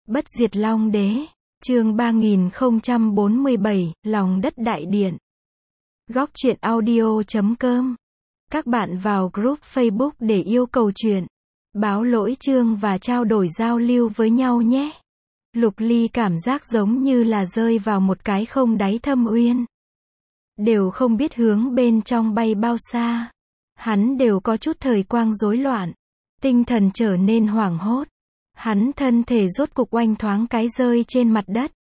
Bất diệt Long Đế, chương 3047, Lòng đất đại điện. Góc truyện audio.com. Các bạn vào group Facebook để yêu cầu truyện, báo lỗi chương và trao đổi giao lưu với nhau nhé. Lục Ly cảm giác giống như là rơi vào một cái không đáy thâm uyên. Đều không biết hướng bên trong bay bao xa. Hắn đều có chút thời quang rối loạn. Tinh thần trở nên hoảng hốt. Hắn thân thể rốt cục oanh thoáng cái rơi trên mặt đất.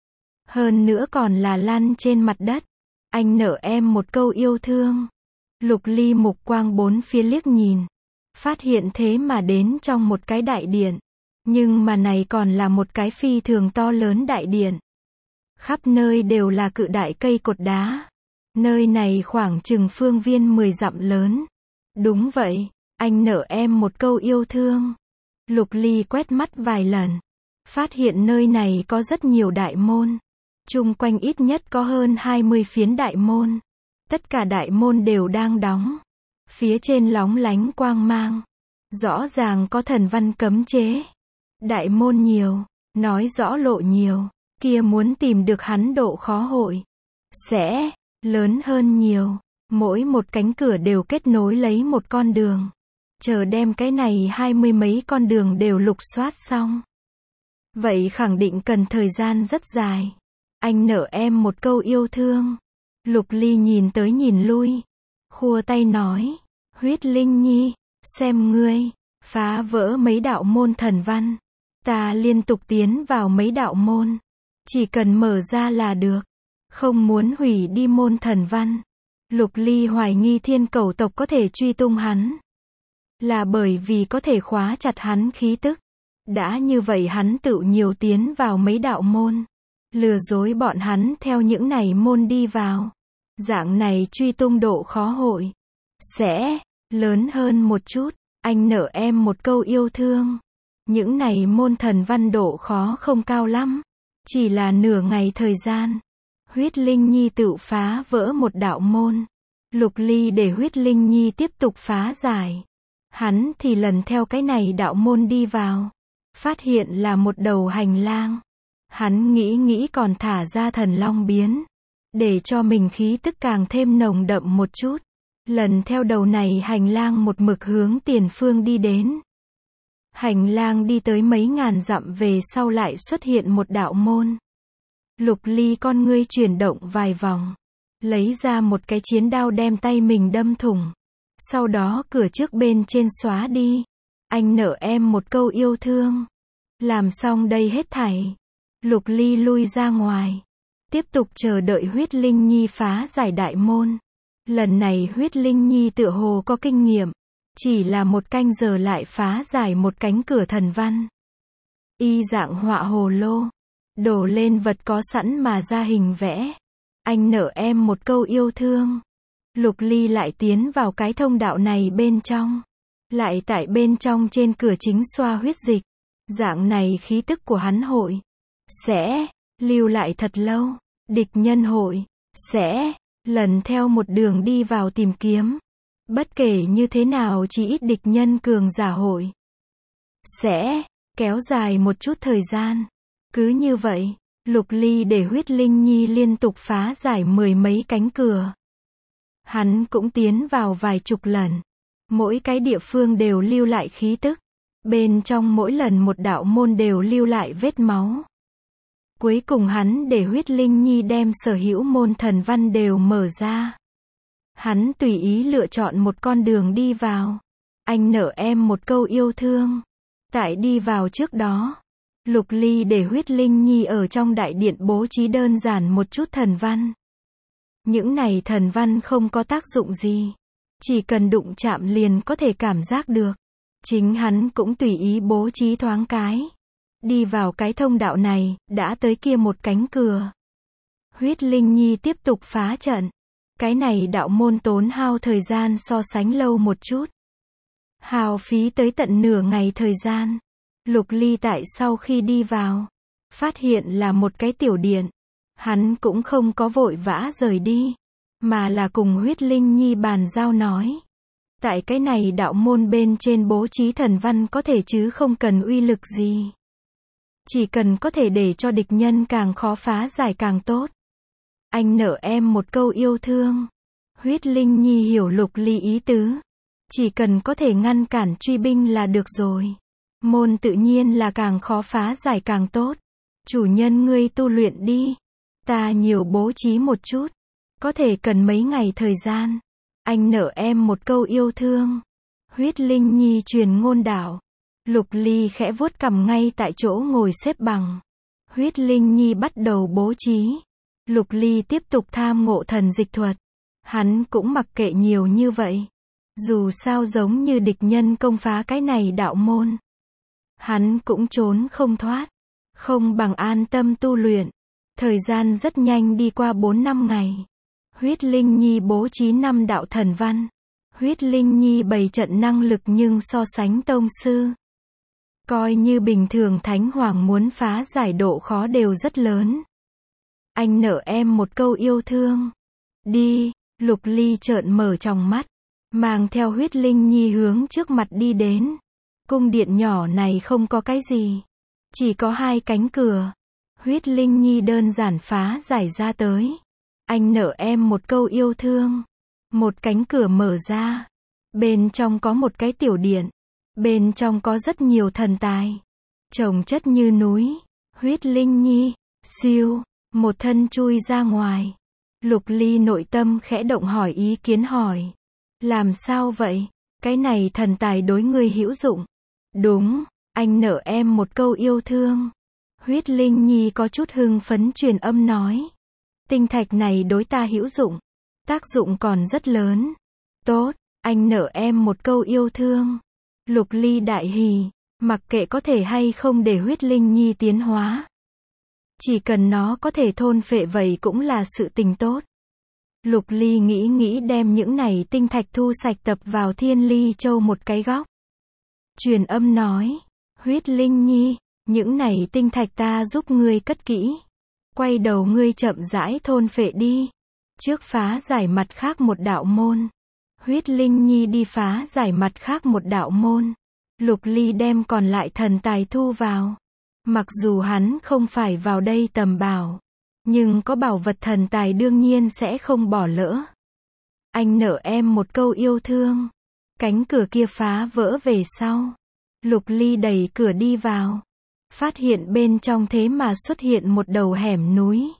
Hơn nữa còn là lăn trên mặt đất. Anh nợ em một câu yêu thương. Lục Ly mục quang bốn phía liếc nhìn. Phát hiện thế mà đến trong một cái đại điện. Nhưng mà này còn là một cái phi thường to lớn đại điện. Khắp nơi đều là cự đại cây cột đá. Nơi này khoảng chừng phương viên 10 dặm lớn. Đúng vậy, anh nợ em một câu yêu thương. Lục Ly quét mắt vài lần. Phát hiện nơi này có rất nhiều đại môn. Chung quanh ít nhất có hơn 20 phiến đại môn. Tất cả đại môn đều đang đóng. Phía trên lóng lánh quang mang. Rõ ràng có thần văn cấm chế. Đại môn nhiều, nói rõ lộ nhiều. Kia muốn tìm được hắn độ khó hội sẽ lớn hơn nhiều. Mỗi một cánh cửa đều kết nối lấy một con đường. Chờ đem cái này 20 mấy con đường đều lục soát xong. Vậy khẳng định cần thời gian rất dài. Anh nợ em một câu yêu thương. Lục Ly nhìn tới nhìn lui. Khua tay nói. Huyết Linh Nhi, xem ngươi, phá vỡ mấy đạo môn thần văn. Ta liên tục tiến vào mấy đạo môn. Chỉ cần mở ra là được. Không muốn hủy đi môn thần văn. Lục Ly hoài nghi Thiên Cẩu tộc có thể truy tung hắn. Là bởi vì có thể khóa chặt hắn khí tức. Đã như vậy hắn tự nhiều tiến vào mấy đạo môn. Lừa dối bọn hắn theo những này môn đi vào. Dạng này truy tung độ khó hội sẽ lớn hơn một chút. Anh nợ em một câu yêu thương. Những này môn thần văn độ khó không cao lắm. Chỉ là nửa ngày thời gian. Huyết Linh Nhi tự phá vỡ một đạo môn. Lục Ly để Huyết Linh Nhi tiếp tục phá giải. Hắn thì lần theo cái này đạo môn đi vào. Phát hiện là một đầu hành lang. Hắn nghĩ còn thả ra thần long biến. Để cho mình khí tức càng thêm nồng đậm một chút. Lần theo đầu này hành lang một mực hướng tiền phương đi đến. Hành lang đi tới mấy ngàn dặm về sau lại xuất hiện một đạo môn. Lục Ly con ngươi chuyển động vài vòng. Lấy ra một cái chiến đao đem tay mình đâm thủng. Sau đó cửa trước bên trên xóa đi. Anh nợ em một câu yêu thương. Làm xong đây hết thảy. Lục Ly lui ra ngoài. Tiếp tục chờ đợi Huyết Linh Nhi phá giải đại môn. Lần này Huyết Linh Nhi tựa hồ có kinh nghiệm. Chỉ là một canh giờ lại phá giải một cánh cửa thần văn. Y dạng họa hồ lô. Đổ lên vật có sẵn mà ra hình vẽ. Anh nợ em một câu yêu thương. Lục Ly lại tiến vào cái thông đạo này bên trong. Lại tại bên trong trên cửa chính xoa huyết dịch. Dạng này khí tức của hắn hội sẽ lưu lại thật lâu. Địch nhân hội sẽ lần theo một đường đi vào tìm kiếm. Bất kể như thế nào chỉ ít địch nhân cường giả hội sẽ kéo dài một chút thời gian. Cứ như vậy, Lục Ly để Huyết Linh Nhi liên tục phá giải 10 mấy cánh cửa. Hắn cũng tiến vào vài chục lần. Mỗi cái địa phương đều lưu lại khí tức. Bên trong mỗi lần một đạo môn đều lưu lại vết máu. Cuối cùng hắn để Huyết Linh Nhi đem sở hữu môn thần văn đều mở ra. Hắn tùy ý lựa chọn một con đường đi vào. Anh nợ em một câu yêu thương. Tại đi vào trước đó, Lục Ly để Huyết Linh Nhi ở trong đại điện bố trí đơn giản một chút thần văn. Những này thần văn không có tác dụng gì. Chỉ cần đụng chạm liền có thể cảm giác được. Chính hắn cũng tùy ý bố trí thoáng cái. Đi vào cái thông đạo này, đã tới kia một cánh cửa. Huyết Linh Nhi tiếp tục phá trận. Cái này đạo môn tốn hao thời gian so sánh lâu một chút. Hao phí tới tận nửa ngày thời gian. Lục Ly tại sau khi đi vào, phát hiện là một cái tiểu điện. Hắn cũng không có vội vã rời đi, mà là cùng Huyết Linh Nhi bàn giao nói. Tại cái này đạo môn bên trên bố trí thần văn có thể chứ không cần uy lực gì. Chỉ cần có thể để cho địch nhân càng khó phá giải càng tốt. Anh nợ em một câu yêu thương. Huyết Linh Nhi hiểu Lục Ly ý tứ. Chỉ cần có thể ngăn cản truy binh là được rồi. Môn tự nhiên là càng khó phá giải càng tốt. Chủ nhân ngươi tu luyện đi. Ta nhiều bố trí một chút. Có thể cần mấy ngày thời gian. Anh nợ em một câu yêu thương. Huyết Linh Nhi truyền ngôn đạo. Lục Ly khẽ vuốt cằm ngay tại chỗ ngồi xếp bằng. Huyết Linh Nhi bắt đầu bố trí. Lục Ly tiếp tục tham ngộ thần dịch thuật. Hắn cũng mặc kệ nhiều như vậy. Dù sao giống như địch nhân công phá cái này đạo môn. Hắn cũng trốn không thoát. Không bằng an tâm tu luyện. Thời gian rất nhanh đi qua 4-5 ngày. Huyết Linh Nhi bố trí 5 đạo thần văn. Huyết Linh Nhi bày trận năng lực nhưng so sánh tông sư. Coi như bình thường Thánh Hoàng muốn phá giải độ khó đều rất lớn. Anh nợ em một câu yêu thương. Đi, Lục Ly trợn mở tròng mắt. Mang theo Huyết Linh Nhi hướng trước mặt đi đến. Cung điện nhỏ này không có cái gì. Chỉ có 2 cánh cửa. Huyết Linh Nhi đơn giản phá giải ra tới. Anh nợ em một câu yêu thương. Một cánh cửa mở ra. Bên trong có một cái tiểu điện. Bên trong có rất nhiều thần tài. Chồng chất như núi. Huyết Linh Nhi, siêu, một thân chui ra ngoài. Lục Ly nội tâm khẽ động hỏi ý kiến hỏi. Làm sao vậy? Cái này thần tài đối ngươi hữu dụng. Đúng, anh nợ em một câu yêu thương. Huyết Linh Nhi có chút hưng phấn truyền âm nói. Tinh thạch này đối ta hữu dụng. Tác dụng còn rất lớn. Tốt, anh nợ em một câu yêu thương. Lục Ly đại hỉ, mặc kệ có thể hay không để Huyết Linh Nhi tiến hóa. Chỉ cần nó có thể thôn phệ vậy cũng là sự tình tốt. Lục Ly nghĩ đem những này tinh thạch thu sạch tập vào Thiên Ly Châu một cái góc. Truyền âm nói, Huyết Linh Nhi, những này tinh thạch ta giúp ngươi cất kỹ. Quay đầu ngươi chậm rãi thôn phệ đi. Trước phá giải mặt khác một đạo môn. Huyết Linh Nhi đi phá giải mặt khác một đạo môn. Lục Ly đem còn lại thần tài thu vào. Mặc dù hắn không phải vào đây tầm bảo. Nhưng có bảo vật thần tài đương nhiên sẽ không bỏ lỡ. Anh nợ em một câu yêu thương. Cánh cửa kia phá vỡ về sau. Lục Ly đẩy cửa đi vào. Phát hiện bên trong thế mà xuất hiện một đầu hẻm núi.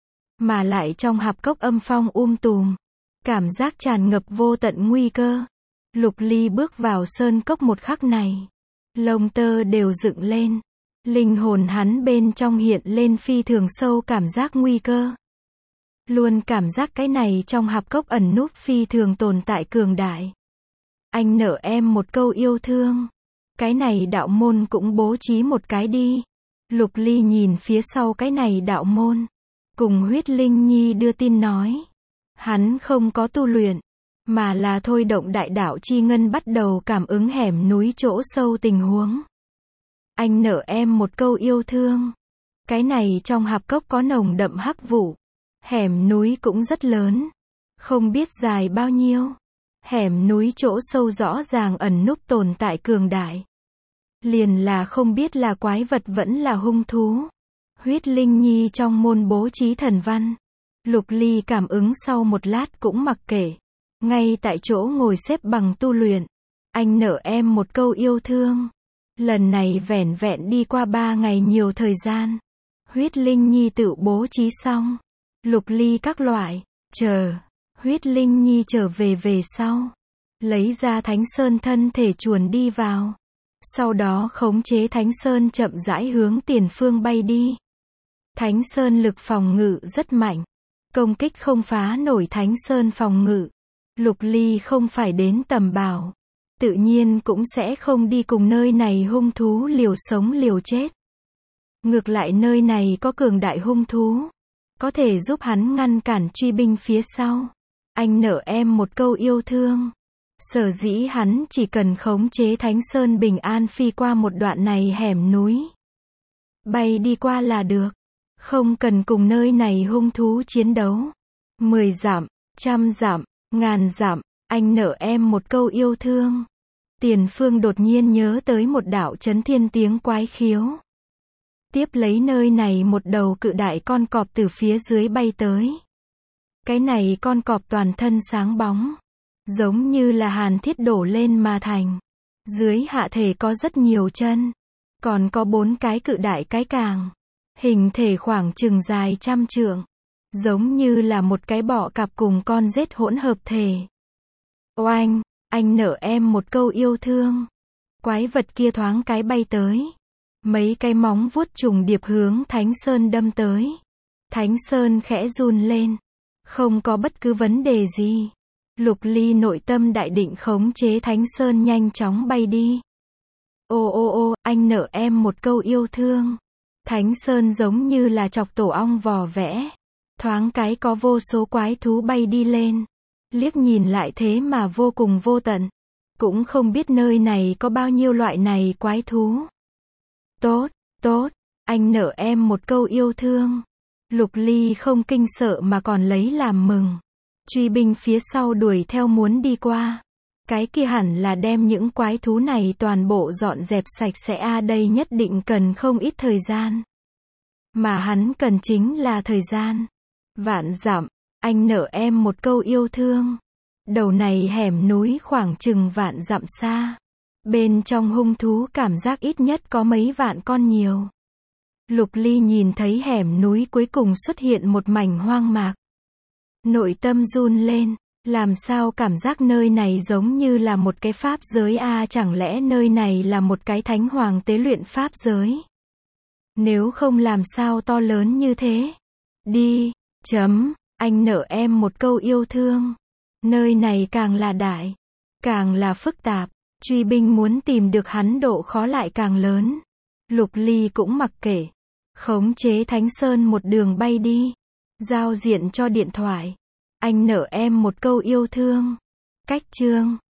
Mà lại trong hạp cốc âm phong tùm. Cảm giác tràn ngập vô tận nguy cơ. Lục Ly bước vào sơn cốc một khắc này. Lông tơ đều dựng lên. Linh hồn hắn bên trong hiện lên phi thường sâu cảm giác nguy cơ. Luôn cảm giác cái này trong hạp cốc ẩn núp phi thường tồn tại cường đại. Anh nợ em một câu yêu thương. Cái này đạo môn cũng bố trí một cái đi. Lục Ly nhìn phía sau cái này đạo môn. Cùng Huyết Linh Nhi đưa tin nói. Hắn không có tu luyện. Mà là thôi động đại đạo chi ngân bắt đầu cảm ứng hẻm núi chỗ sâu tình huống. Anh nợ em một câu yêu thương. Cái này trong hạp cốc có nồng đậm hắc vụ. Hẻm núi cũng rất lớn. Không biết dài bao nhiêu. Hẻm núi chỗ sâu rõ ràng ẩn núp tồn tại cường đại. Liền là không biết là quái vật vẫn là hung thú. Huyết Linh Nhi trong môn bố trí thần văn. Lục Ly cảm ứng sau một lát cũng mặc kệ. Ngay tại chỗ ngồi xếp bằng tu luyện. Anh nợ em một câu yêu thương. Lần này vẻn vẹn đi qua 3 ngày nhiều thời gian. Huyết Linh Nhi tự bố trí xong. Lục Ly các loại. Chờ. Huyết Linh Nhi trở về sau. Lấy ra Thánh Sơn thân thể chuồn đi vào. Sau đó khống chế Thánh Sơn chậm rãi hướng tiền phương bay đi. Thánh Sơn lực phòng ngự rất mạnh. Công kích không phá nổi Thánh Sơn phòng ngự. Lục Ly không phải đến tầm bảo. Tự nhiên cũng sẽ không đi cùng nơi này hung thú liều sống liều chết. Ngược lại nơi này có cường đại hung thú. Có thể giúp hắn ngăn cản truy binh phía sau. Anh nợ em một câu yêu thương. Sở dĩ hắn chỉ cần khống chế Thánh Sơn bình an phi qua một đoạn này hẻm núi. Bay đi qua là được. Không cần cùng nơi này hung thú chiến đấu. 10 dặm, 100 dặm, 1000 dặm, anh nợ em một câu yêu thương. Tiền phương đột nhiên nhớ tới một đạo chấn thiên tiếng quái khiếu. Tiếp lấy nơi này một đầu cự đại con cọp từ phía dưới bay tới. Cái này con cọp toàn thân sáng bóng, giống như là hàn thiết đổ lên mà thành. Dưới hạ thể có rất nhiều chân, còn có 4 cái cự đại cái càng. Hình thể khoảng chừng dài 100 trượng, giống như là một cái bọ cạp cùng con rết hỗn hợp thể. Oanh, anh nợ em một câu yêu thương. Quái vật kia thoáng cái bay tới. Mấy cái móng vuốt trùng điệp hướng Thánh Sơn đâm tới. Thánh Sơn khẽ run lên. Không có bất cứ vấn đề gì. Lục Ly nội tâm đại định khống chế Thánh Sơn nhanh chóng bay đi. Ô, anh nợ em một câu yêu thương. Thánh Sơn giống như là chọc tổ ong vò vẽ. Thoáng cái có vô số quái thú bay đi lên. Liếc nhìn lại thế mà vô cùng vô tận. Cũng không biết nơi này có bao nhiêu loại này quái thú. Tốt, anh nợ em một câu yêu thương. Lục Ly không kinh sợ mà còn lấy làm mừng. Truy binh phía sau đuổi theo muốn đi qua. Cái kia hẳn là đem những quái thú này toàn bộ dọn dẹp sạch sẽ đây nhất định cần không ít thời gian. Mà hắn cần chính là thời gian. Vạn dặm, anh nợ em một câu yêu thương. Đầu này hẻm núi khoảng chừng vạn dặm xa. Bên trong hung thú cảm giác ít nhất có mấy vạn con nhiều. Lục Ly nhìn thấy hẻm núi cuối cùng xuất hiện một mảnh hoang mạc. Nội tâm run lên, làm sao cảm giác nơi này giống như là một cái pháp giới chẳng lẽ nơi này là một cái thánh hoàng tế luyện pháp giới? Nếu không làm sao to lớn như thế? Đi, anh nợ em một câu yêu thương. Nơi này càng là đại, càng là phức tạp, truy binh muốn tìm được hắn độ khó lại càng lớn. Lục Ly cũng mặc kệ, khống chế Thánh Sơn một đường bay đi, giao diện cho điện thoại. Anh nợ em một câu yêu thương. Cách chương